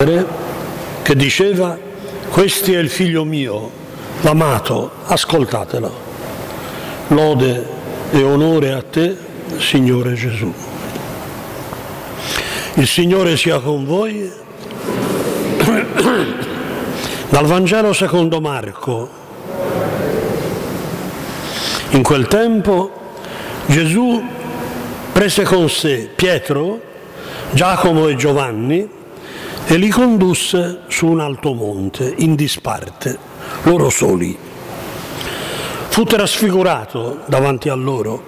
padre che diceva: «Questo è il figlio mio, l'amato, ascoltatelo». Lode e onore a te, Signore Gesù. Il Signore sia con voi. Dal Vangelo secondo Marco. In quel tempo Gesù prese con sé Pietro, Giacomo e Giovanni e li condusse su un alto monte, in disparte, loro soli. Fu trasfigurato davanti a loro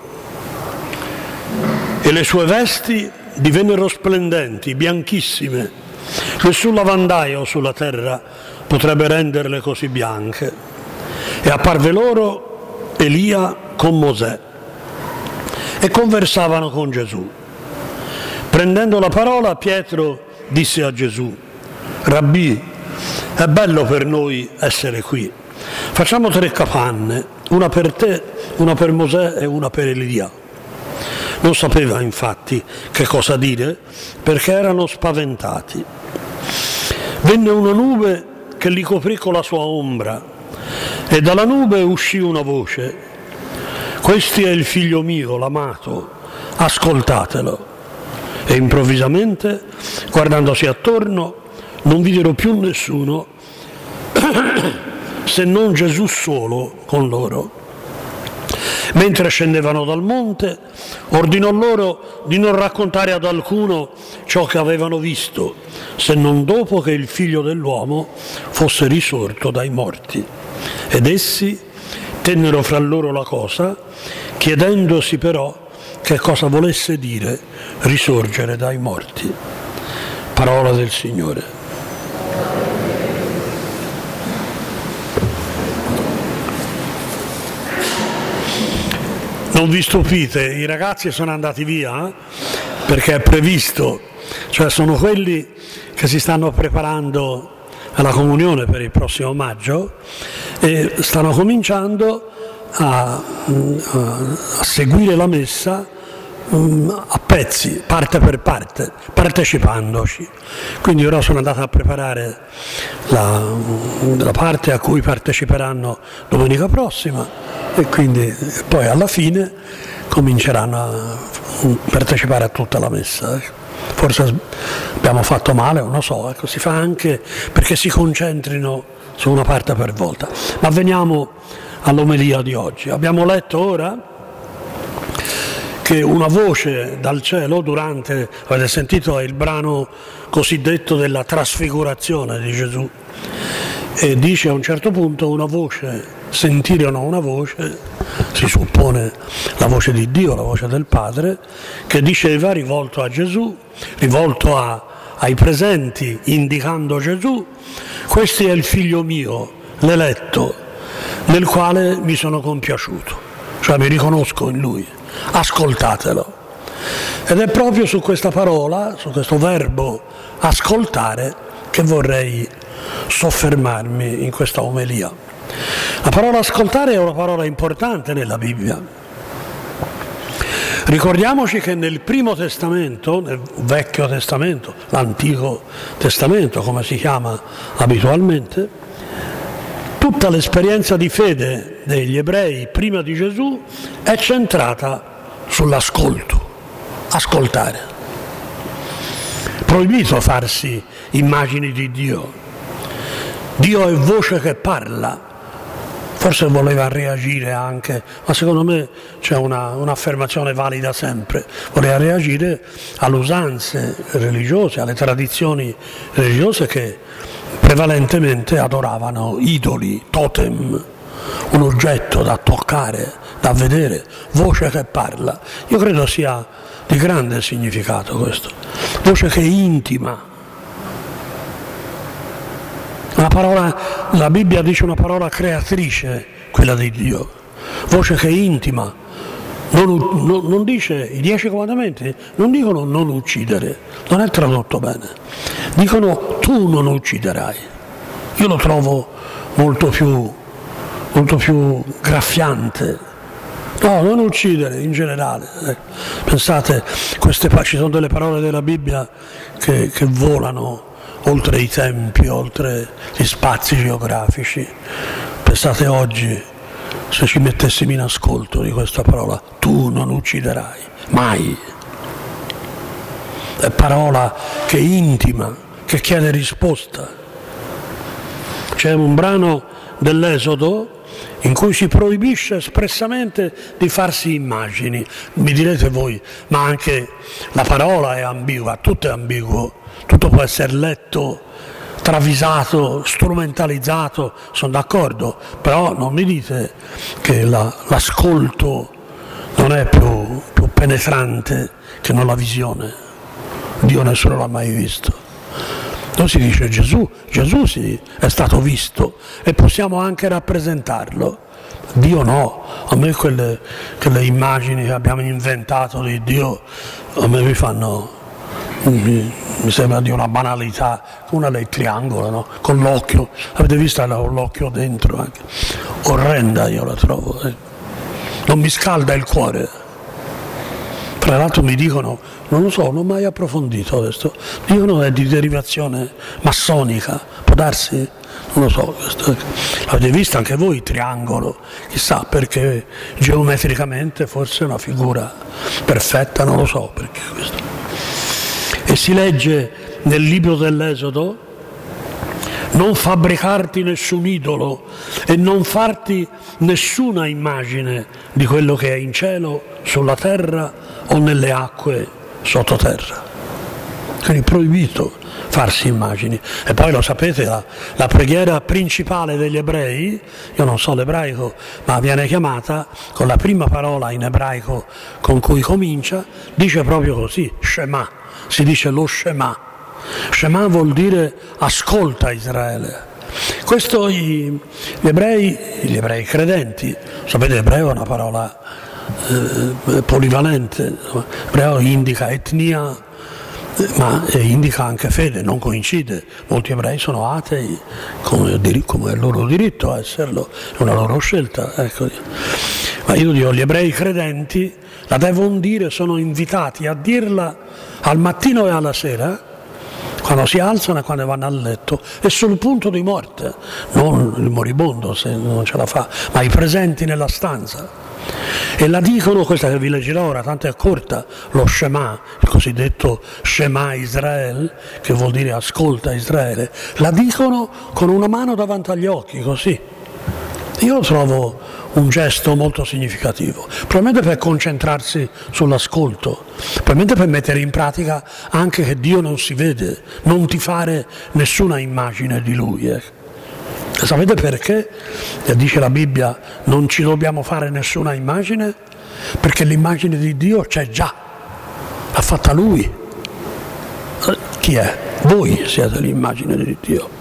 e le sue vesti divennero splendenti, bianchissime. Nessun lavandaio sulla terra potrebbe renderle così bianche. E apparve loro Elia con Mosè e conversavano con Gesù. Prendendo la parola, Pietro disse a Gesù: «Rabbì, è bello per noi essere qui. Facciamo 3 capanne, una per te, una per Mosè e una per Elia». Non sapeva infatti che cosa dire, perché erano spaventati. Venne una nube che li coprì con la sua ombra, e dalla nube uscì una voce: «Questo è il figlio mio, l'amato, ascoltatelo». E improvvisamente, guardandosi attorno, non videro più nessuno se non Gesù solo con loro. Mentre scendevano dal monte, ordinò loro di non raccontare ad alcuno ciò che avevano visto, se non dopo che il figlio dell'uomo fosse risorto dai morti. Ed essi tennero fra loro la cosa, chiedendosi però che cosa volesse dire risorgere dai morti. Parola del Signore. Non vi stupite, i ragazzi sono andati via perché è previsto, cioè sono quelli che si stanno preparando alla comunione per il prossimo maggio e stanno cominciando a seguire la messa a pezzi, parte per parte, partecipandoci. Quindi ora sono andato a preparare la parte a cui parteciperanno domenica prossima e quindi poi alla fine cominceranno a partecipare a tutta la messa. Forse abbiamo fatto male, non lo so, ecco, si fa anche perché si concentrino su una parte per volta. Ma veniamo all'omelia di oggi. Abbiamo letto ora che una voce dal cielo avete sentito, è il brano cosiddetto della trasfigurazione di Gesù, e dice a un certo punto sentirono una voce, si suppone la voce di Dio, la voce del Padre, che diceva, rivolto a Gesù, rivolto ai presenti, indicando Gesù: «Questo è il figlio mio, l'eletto, nel quale mi sono compiaciuto», cioè mi riconosco in lui, ascoltatelo. Ed è proprio su questa parola, su questo verbo ascoltare, che vorrei soffermarmi in questa omelia. La parola ascoltare è una parola importante nella Bibbia. Ricordiamoci che nel Primo Testamento, nel Vecchio Testamento, l'Antico Testamento come si chiama abitualmente, tutta l'esperienza di fede degli ebrei prima di Gesù è centrata sull'ascolto, ascoltare. Proibito farsi immagini di Dio. Dio è voce che parla. Forse voleva reagire anche, ma secondo me c'è un'affermazione valida sempre. Voleva reagire alle usanze religiose, alle tradizioni religiose che prevalentemente adoravano idoli, totem, un oggetto da toccare, da vedere, voce che parla. Io credo sia di grande significato questo, voce che intima. La Bibbia dice una parola creatrice, quella di Dio, voce che intima. Non dice, i 10 comandamenti non dicono non uccidere, non è tradotto bene, dicono tu non ucciderai. Io lo trovo molto più graffiante. No, non uccidere in generale. Pensate, ci sono delle parole della Bibbia che volano oltre i tempi, oltre gli spazi geografici. Pensate oggi, se ci mettessimo in ascolto di questa parola, tu non ucciderai, mai. È parola che è intima, che chiede risposta. C'è un brano dell'Esodo in cui si proibisce espressamente di farsi immagini. Mi direte voi, ma anche la parola è ambigua, tutto è ambiguo, tutto può essere letto, travisato, strumentalizzato, sono d'accordo, però non mi dite che l'ascolto non è più penetrante che non la visione. Dio nessuno l'ha mai visto. Non si dice Gesù sì, è stato visto e possiamo anche rappresentarlo. Dio no, a me quelle immagini che abbiamo inventato di Dio, a me mi sembra di una banalità, una del triangolo, no? Con l'occhio, avete visto l'occhio dentro anche, orrenda io la trovo, non mi scalda il cuore. Tra l'altro mi dicono, non lo so, non ho mai approfondito questo, dicono è di derivazione massonica, può darsi? Non lo so, l'avete visto anche voi il triangolo, chissà perché geometricamente forse è una figura perfetta, non lo so perché questo. E si legge nel libro dell'Esodo: non fabbricarti nessun idolo e non farti nessuna immagine di quello che è in cielo, sulla terra o nelle acque sottoterra. Quindi proibito farsi immagini. E poi lo sapete, la preghiera principale degli ebrei, io non so l'ebraico, ma viene chiamata con la prima parola in ebraico con cui comincia, dice proprio così, Shema, si dice lo Shema. Shema vuol dire ascolta Israele. Questo gli ebrei credenti, sapete ebreo è una parola polivalente, ebreo indica etnia, ma indica anche fede, non coincide. Molti ebrei sono atei, come è il loro diritto a esserlo, è una loro scelta. Ecco. Ma io dico, gli ebrei credenti la devono dire, sono invitati a dirla al mattino e alla sera, quando si alzano e quando vanno a letto, e sul punto di morte, non il moribondo se non ce la fa, ma i presenti nella stanza. E la dicono, questa che vi leggerò ora, tanto è corta, lo Shema, il cosiddetto Shema Israel, che vuol dire ascolta Israele, la dicono con una mano davanti agli occhi, così. Io lo trovo un gesto molto significativo, probabilmente per concentrarsi sull'ascolto, probabilmente per mettere in pratica anche che Dio non si vede, non ti fare nessuna immagine di Lui. Sapete perché? Dice la Bibbia, non ci dobbiamo fare nessuna immagine, perché l'immagine di Dio c'è già, l'ha fatta Lui. Chi è? Voi siete l'immagine di Dio.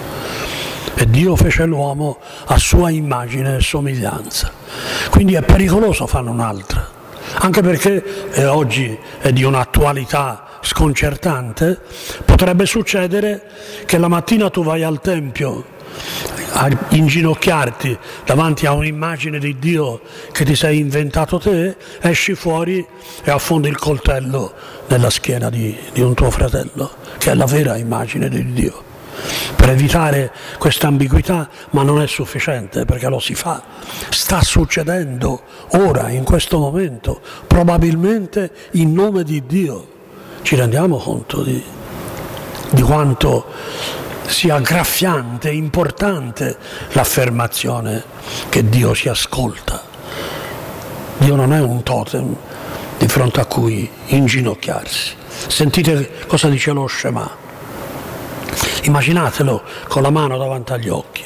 E Dio fece l'uomo a sua immagine e somiglianza. Quindi è pericoloso farne un'altra, anche perché oggi è di un'attualità sconcertante. Potrebbe succedere che la mattina tu vai al Tempio a inginocchiarti davanti a un'immagine di Dio che ti sei inventato te, esci fuori e affondi il coltello nella schiena di un tuo fratello, che è la vera immagine di Dio. Per evitare questa ambiguità, ma non è sufficiente, perché lo si fa, sta succedendo ora, in questo momento, probabilmente in nome di Dio. Ci rendiamo conto di quanto sia graffiante, importante l'affermazione che Dio si ascolta. Dio non è un totem di fronte a cui inginocchiarsi. Sentite cosa dice lo Shema. Immaginatelo con la mano davanti agli occhi.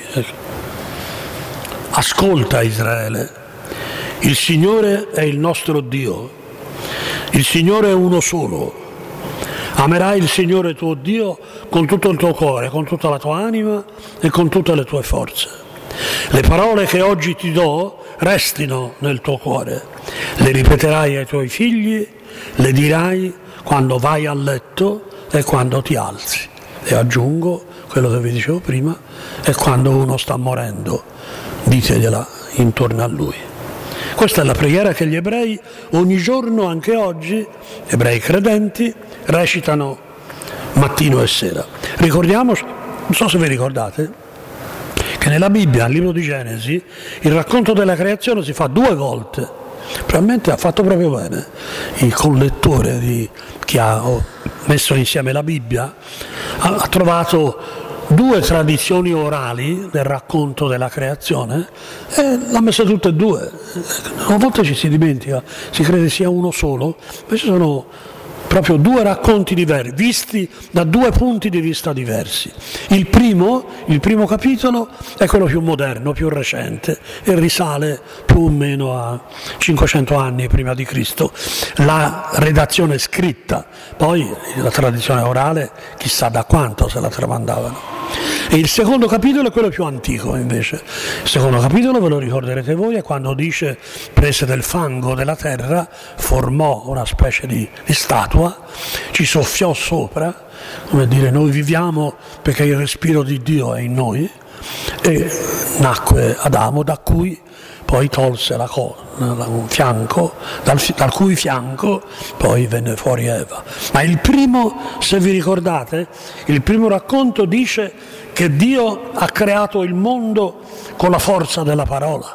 Ascolta Israele, il Signore è il nostro Dio, il Signore è uno solo. Amerai il Signore tuo Dio con tutto il tuo cuore, con tutta la tua anima e con tutte le tue forze. Le parole che oggi ti do restino nel tuo cuore, le ripeterai ai tuoi figli, le dirai quando vai a letto e quando ti alzi. E aggiungo quello che vi dicevo prima, e quando uno sta morendo, ditegliela intorno a lui. Questa è la preghiera che gli ebrei ogni giorno, anche oggi, ebrei credenti, recitano mattino e sera. Ricordiamoci, non so se vi ricordate, che nella Bibbia, al libro di Genesi, il racconto della creazione si fa 2 volte. Probabilmente ha fatto proprio bene il collettore di chi ha messo insieme la Bibbia, ha trovato 2 tradizioni orali del racconto della creazione e l'ha messa tutte e 2. A volte ci si dimentica, si crede sia uno solo, invece sono proprio 2 racconti diversi, visti da 2 punti di vista diversi. Il primo capitolo è quello più moderno, più recente, e risale più o meno a 500 anni prima di Cristo. La redazione scritta, poi la tradizione orale, chissà da quanto se la tramandavano. E il secondo capitolo è quello più antico invece. Il secondo capitolo, ve lo ricorderete voi, è quando dice: prese del fango della terra, formò una specie di statua, ci soffiò sopra, come dire, noi viviamo perché il respiro di Dio è in noi, e nacque Adamo, da cui poi tolse un fianco, dal cui fianco poi venne fuori Eva. Ma il primo, se vi ricordate, il primo racconto dice che Dio ha creato il mondo con la forza della parola.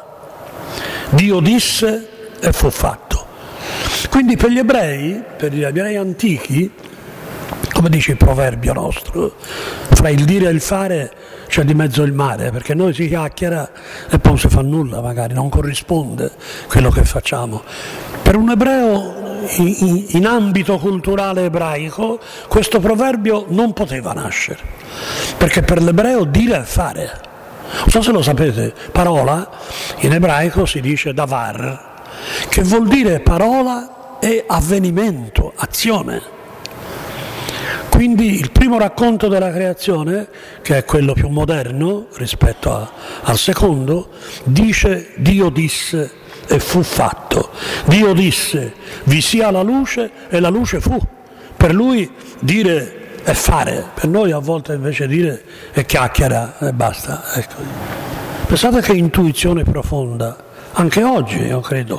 Dio disse e fu fatto. Quindi per gli ebrei antichi, come dice il proverbio nostro, fra il dire e il fare c'è di mezzo il mare, perché noi si chiacchiera e poi non si fa nulla, magari non corrisponde quello che facciamo. Per un ebreo in ambito culturale ebraico questo proverbio non poteva nascere, perché per l'ebreo dire e fare, non so se lo sapete, parola in ebraico si dice davar, che vuol dire parola e avvenimento, azione. Quindi il primo racconto della creazione, che è quello più moderno rispetto al secondo, dice: Dio disse e fu fatto. Dio disse: vi sia la luce, e la luce fu. Per lui dire è fare, per noi a volte invece dire è chiacchiera e basta. Ecco. Pensate che intuizione profonda, anche oggi io credo,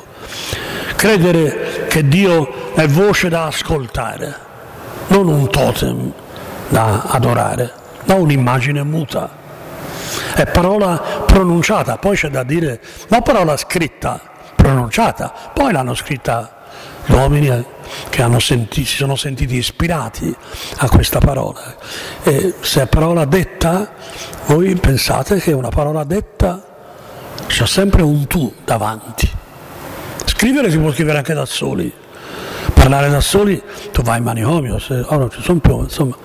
credere che Dio è voce da ascoltare, non un totem da adorare, ma un'immagine muta. È parola pronunciata, poi c'è da dire, ma parola scritta, pronunciata, poi l'hanno scritta gli uomini che si sono sentiti ispirati a questa parola. E se è parola detta, voi pensate che una parola detta c'è sempre un tu davanti. Scrivere si può scrivere anche da soli. Parlare da soli, tu vai in manicomio, non ci sono più, insomma,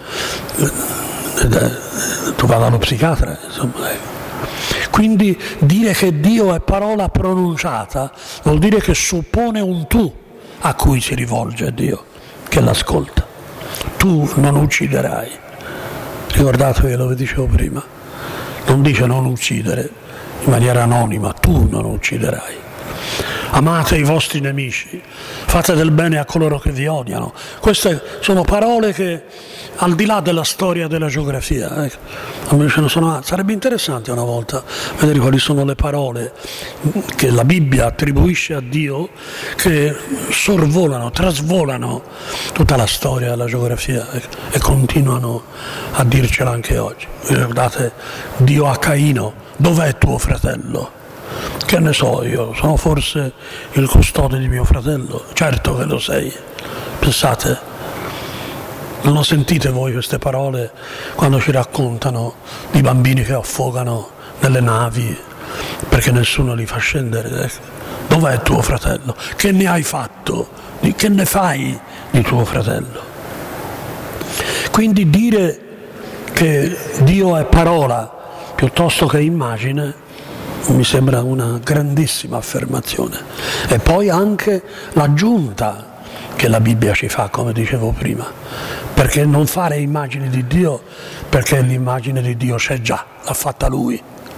tu vai dallo psichiatra, insomma. Quindi dire che Dio è parola pronunciata vuol dire che suppone un tu a cui si rivolge Dio, che l'ascolta. Tu non ucciderai, ricordatevi, lo dicevo prima, non dice non uccidere in maniera anonima, tu non ucciderai. Amate i vostri nemici, fate del bene a coloro che vi odiano. Queste sono parole che, al di là della storia e della geografia, sarebbe interessante una volta vedere quali sono le parole che la Bibbia attribuisce a Dio, che sorvolano, trasvolano tutta la storia e la geografia e continuano a dircela anche oggi. Vi ricordate Dio a Caino: dov'è tuo fratello? Che ne so io, sono forse il custode di mio fratello? Certo che lo sei. Pensate, non lo sentite voi queste parole quando ci raccontano di bambini che affogano nelle navi perché nessuno li fa scendere? Dov'è tuo fratello? Che ne hai fatto? Che ne fai di tuo fratello? Quindi dire che Dio è parola piuttosto che immagine mi sembra una grandissima affermazione. E poi anche l'aggiunta che la Bibbia ci fa, come dicevo prima, perché non fare immagini di Dio, perché l'immagine di Dio c'è già, l'ha fatta Lui.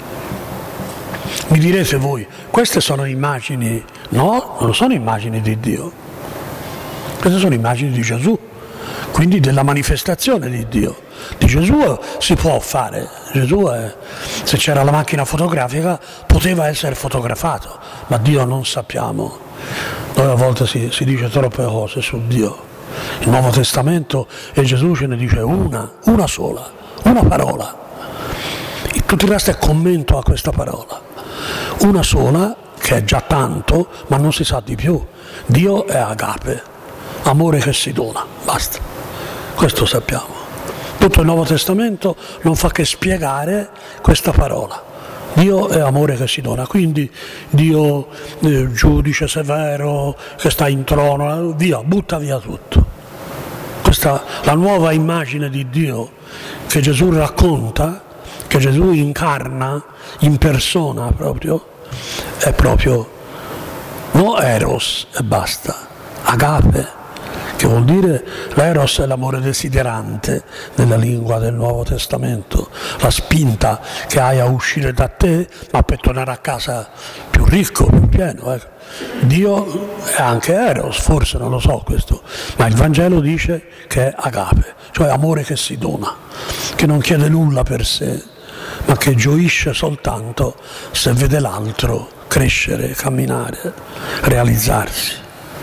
Mi direte voi, queste sono immagini? No, non sono immagini di Dio, queste sono immagini di Gesù, quindi della manifestazione di Dio. Di Gesù si può fare, se c'era la macchina fotografica poteva essere fotografato, ma Dio non sappiamo. Noi a volte si dice troppe cose su Dio. Il Nuovo Testamento, e Gesù ce ne dice una sola, una parola. Tutto il resto è commento a questa parola. Una sola, che è già tanto, ma non si sa di più. Dio è agape, amore che si dona, basta. Questo sappiamo. Tutto il Nuovo Testamento non fa che spiegare questa parola. Dio è amore che si dona, quindi Dio giudice severo, che sta in trono, via, butta via tutto. Questa la nuova immagine di Dio che Gesù racconta, che Gesù incarna in persona proprio, è proprio no eros e basta, agape, che vuol dire l'eros è l'amore desiderante nella lingua del Nuovo Testamento, la spinta che hai a uscire da te ma per tornare a casa più ricco, più pieno. Dio è anche eros, forse non lo so questo, ma il Vangelo dice che è agape, cioè amore che si dona, che non chiede nulla per sé, ma che gioisce soltanto se vede l'altro crescere, camminare, realizzarsi.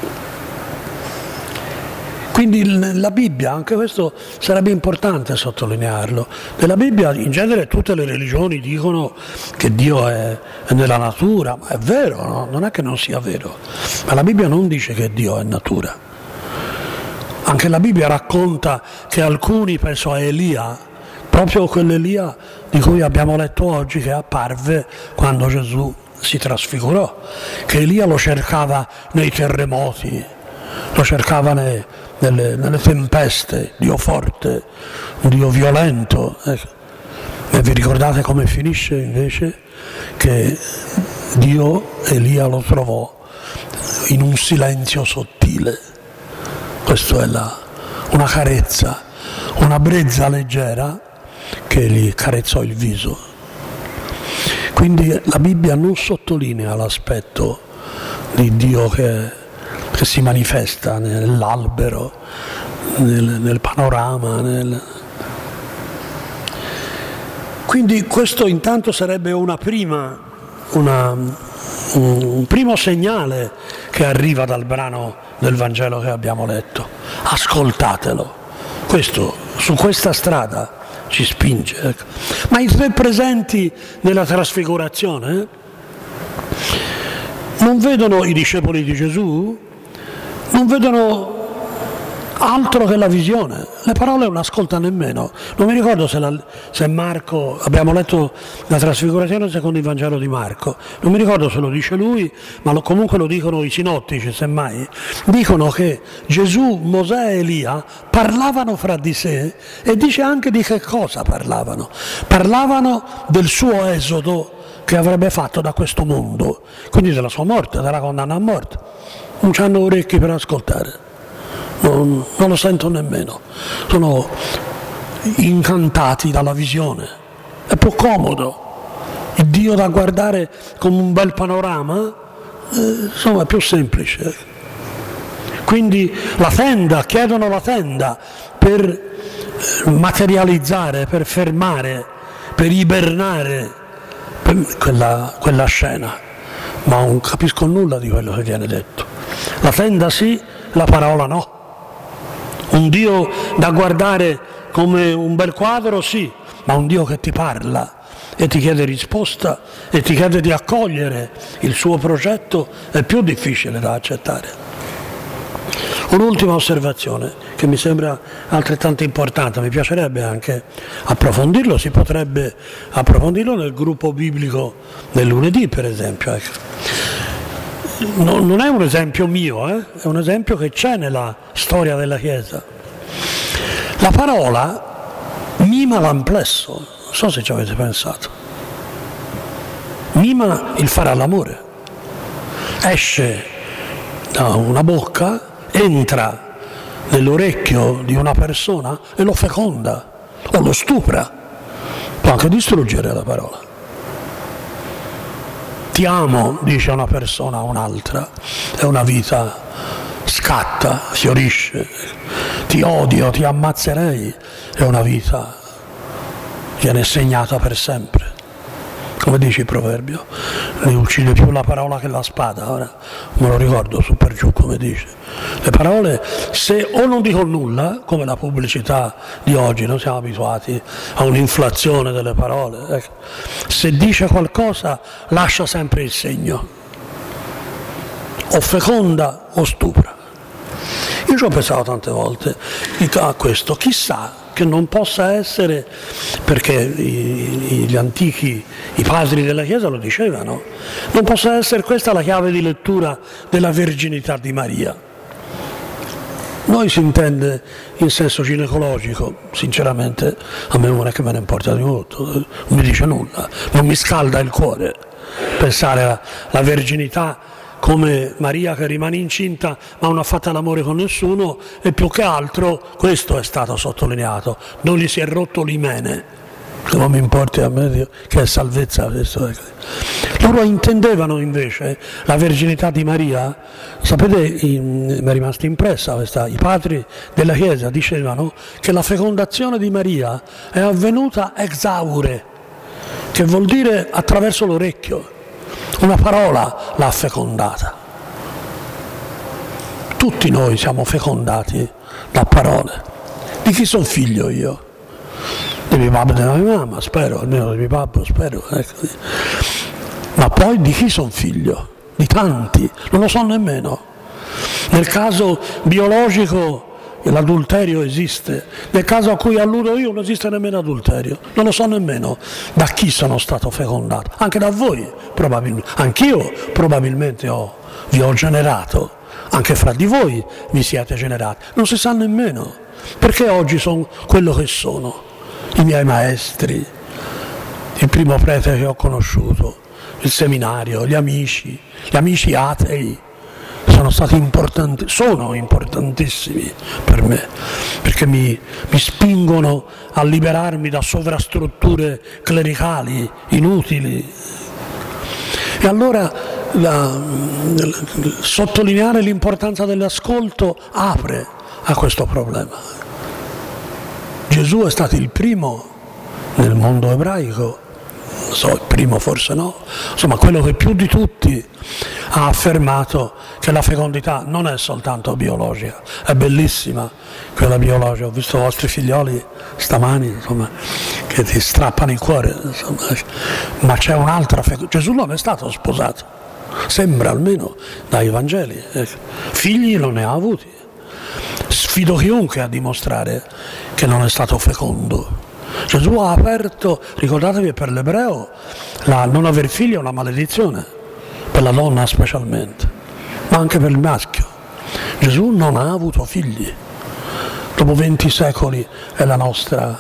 Quindi nella Bibbia, anche questo sarebbe importante sottolinearlo, nella Bibbia in genere tutte le religioni dicono che Dio è nella natura, ma è vero, no? Non è che non sia vero, ma la Bibbia non dice che Dio è natura. Anche la Bibbia racconta che alcuni, penso a Elia, proprio quell'Elia di cui abbiamo letto oggi, che apparve quando Gesù si trasfigurò, che Elia lo cercava nei terremoti, lo cercava nelle tempeste, Dio forte, Dio violento. E vi ricordate come finisce invece? Che Dio Elia lo trovò in un silenzio sottile. Questo è una carezza, una brezza leggera che gli carezzò il viso. Quindi la Bibbia non sottolinea l'aspetto di Dio che si manifesta nell'albero, nel panorama. Quindi questo intanto sarebbe un primo segnale che arriva dal brano del Vangelo che abbiamo letto. Ascoltatelo. Questo, su questa strada ci spinge. Ma i tre presenti nella trasfigurazione non vedono i discepoli di Gesù, non vedono altro che la visione, le parole non ascolta nemmeno. Non mi ricordo se Marco, abbiamo letto la trasfigurazione secondo il Vangelo di Marco, non mi ricordo se lo dice lui, ma comunque lo dicono i sinottici, semmai, dicono che Gesù, Mosè e Elia parlavano fra di sé, e dice anche di che cosa parlavano. Parlavano del suo esodo che avrebbe fatto da questo mondo, quindi della sua morte, della condanna a morte. Non hanno orecchi per ascoltare, non lo sentono nemmeno, sono incantati dalla visione. È più comodo, il Dio da guardare come un bel panorama, insomma è più semplice. Quindi la tenda, chiedono la tenda per materializzare, per fermare, per ibernare quella scena, ma non capisco nulla di quello che viene detto. La tenda sì, la parola no. Un Dio da guardare come un bel quadro sì, ma un Dio che ti parla e ti chiede risposta e ti chiede di accogliere il suo progetto è più difficile da accettare. Un'ultima osservazione che mi sembra altrettanto importante, mi piacerebbe anche approfondirlo, si potrebbe approfondirlo nel gruppo biblico del lunedì per esempio. Non è un esempio mio, è un esempio che c'è nella storia della Chiesa. La parola mima l'amplesso, non so se ci avete pensato, mima il fare all'amore, esce da una bocca, entra nell'orecchio di una persona e lo feconda o lo stupra, può anche distruggere la parola. Ti amo, dice una persona a un'altra, e una vita scatta, fiorisce. Ti odio, ti ammazzerei, e una vita viene segnata per sempre. Come dice il proverbio, ne uccide più la parola che la spada, ora me lo ricordo su per giù come dice. Le parole, se o non dico nulla, come la pubblicità di oggi, noi siamo abituati a un'inflazione delle parole, ecco. Se dice qualcosa lascia sempre il segno, o feconda o stupra. Io ci ho pensato tante volte a questo, chissà che non possa essere, perché gli antichi, i padri della Chiesa lo dicevano, non possa essere questa la chiave di lettura della verginità di Maria. Noi si intende in senso ginecologico, sinceramente a me non è che me ne importa di molto, non mi dice nulla, non mi scalda il cuore pensare alla verginità come Maria che rimane incinta ma non ha fatto l'amore con nessuno, e più che altro questo è stato sottolineato, non gli si è rotto l'imene, che non mi importi a me che è salvezza questo è. Loro intendevano invece la verginità di Maria, sapete, mi è rimasta impressa questa, i padri della Chiesa dicevano che la fecondazione di Maria è avvenuta ex aure, che vuol dire attraverso l'orecchio. Una parola l'ha fecondata. Tutti noi siamo fecondati da parole. Di chi sono figlio io? Di mio papà e della mia mamma, spero, almeno di mio papà, spero. Ecco. Ma poi di chi sono figlio? Di tanti, non lo so nemmeno. Nel caso biologico l'adulterio esiste, nel caso a cui alludo io non esiste nemmeno adulterio, non lo so nemmeno da chi sono stato fecondato, anche da voi probabilmente, anch'io probabilmente vi ho generato, anche fra di voi vi siete generati, non si sa nemmeno perché oggi sono quello che sono, i miei maestri, il primo prete che ho conosciuto, il seminario, gli amici atei. Sono importantissimi per me, perché mi spingono a liberarmi da sovrastrutture clericali inutili. E allora sottolineare l'importanza dell'ascolto apre a questo problema. Gesù è stato il primo nel mondo ebraico, non so, il primo forse no, insomma quello che più di tutti ha affermato che la fecondità non è soltanto biologica, è bellissima quella biologica, ho visto i vostri figlioli stamani, insomma, che ti strappano il cuore, insomma. Ma c'è un'altra fecondità, Gesù non è stato sposato, sembra almeno dai Vangeli, figli non ne ha avuti, sfido chiunque a dimostrare che non è stato fecondo. Gesù ha aperto, ricordatevi che per l'ebreo non aver figli è una maledizione, per la donna specialmente, ma anche per il maschio. Gesù non ha avuto figli, dopo 20 secoli è la nostra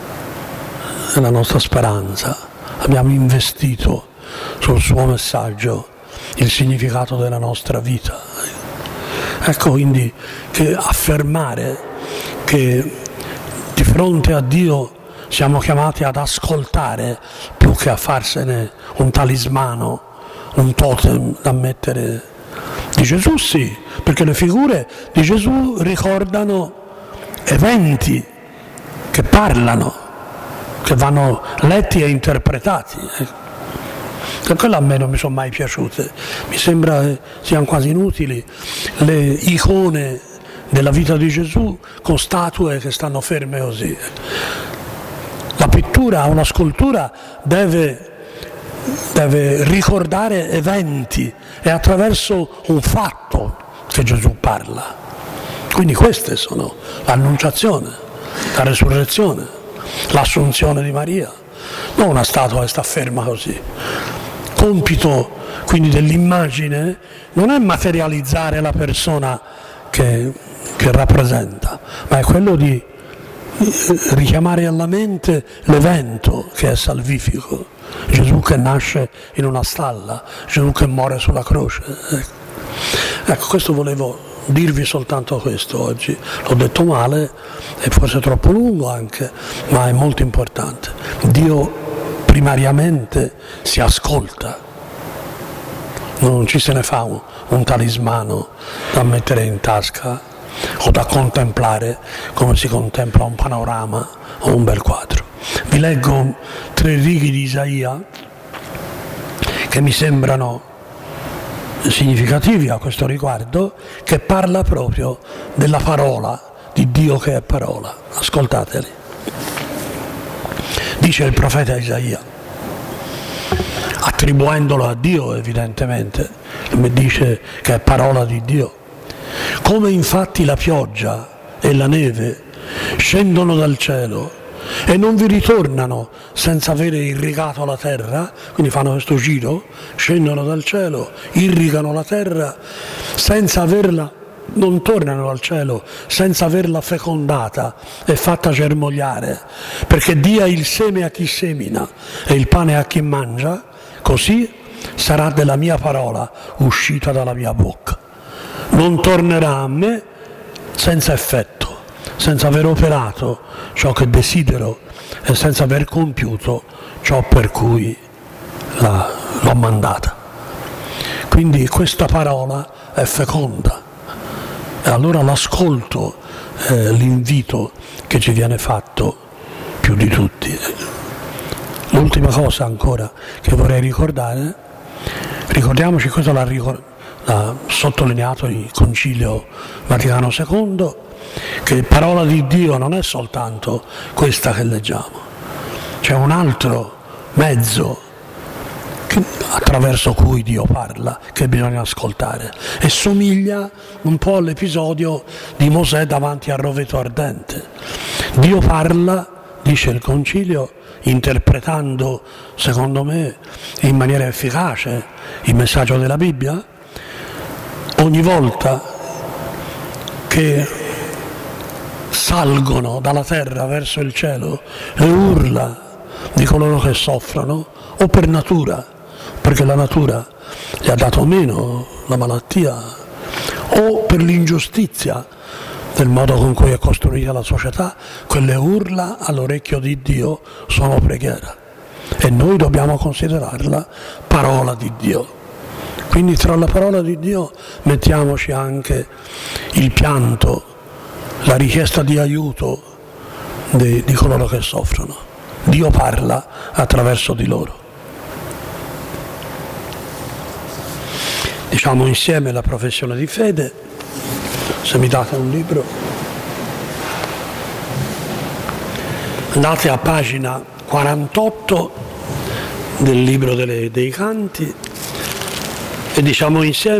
speranza, abbiamo investito sul suo messaggio il significato della nostra vita. Ecco quindi che affermare che di fronte a Dio siamo chiamati ad ascoltare più che a farsene un talismano, un totem da mettere. Di Gesù sì, perché le figure di Gesù ricordano eventi che parlano, che vanno letti e interpretati. E quelle a me non mi sono mai piaciute, mi sembra che siano quasi inutili le icone della vita di Gesù con statue che stanno ferme così. La pittura o la scultura deve ricordare eventi, è attraverso un fatto che Gesù parla. Quindi queste sono l'annunciazione, la resurrezione, l'assunzione di Maria, non una statua che sta ferma così. Compito quindi dell'immagine non è materializzare la persona che rappresenta, ma è quello di richiamare alla mente l'evento che è salvifico, Gesù che nasce in una stalla, Gesù che muore sulla croce. Ecco, questo volevo dirvi soltanto questo oggi, l'ho detto male e forse troppo lungo anche, ma è molto importante. Dio primariamente si ascolta, non ci se ne fa un talismano da mettere in tasca o da contemplare come si contempla un panorama o un bel quadro. Vi leggo 3 righe di Isaia che mi sembrano significativi a questo riguardo, che parla proprio della parola di Dio che è parola. Ascoltateli. Dice il profeta Isaia, attribuendolo a Dio evidentemente, come dice che è parola di Dio: come infatti la pioggia e la neve scendono dal cielo e non vi ritornano senza avere irrigato la terra, quindi fanno questo giro, scendono dal cielo, irrigano la terra, senza averla, non tornano al cielo senza averla fecondata e fatta germogliare, perché dia il seme a chi semina e il pane a chi mangia, così sarà della mia parola uscita dalla mia bocca. Non tornerà a me senza effetto, senza aver operato ciò che desidero e senza aver compiuto ciò per cui l'ho mandata. Quindi questa parola è feconda, e allora l'ascolto è l'invito che ci viene fatto più di tutti. L'ultima cosa ancora che vorrei ricordare, ricordiamoci, questo l'ha sottolineato il Concilio Vaticano II, che parola di Dio non è soltanto questa che leggiamo, c'è un altro mezzo attraverso cui Dio parla che bisogna ascoltare, e somiglia un po' all'episodio di Mosè davanti al roveto ardente. Dio parla, dice il Concilio, interpretando secondo me in maniera efficace il messaggio della Bibbia ogni volta che salgono dalla terra verso il cielo le urla di coloro che soffrono, o per natura, perché la natura gli ha dato meno la malattia, o per l'ingiustizia del modo con cui è costruita la società. Quelle urla all'orecchio di Dio sono preghiera, e noi dobbiamo considerarla parola di Dio. Quindi tra la parola di Dio mettiamoci anche il pianto, la richiesta di aiuto di coloro che soffrono. Dio parla attraverso di loro. Diciamo insieme la professione di fede, se mi date un libro. Andate a pagina 48 del libro dei Canti e diciamo insieme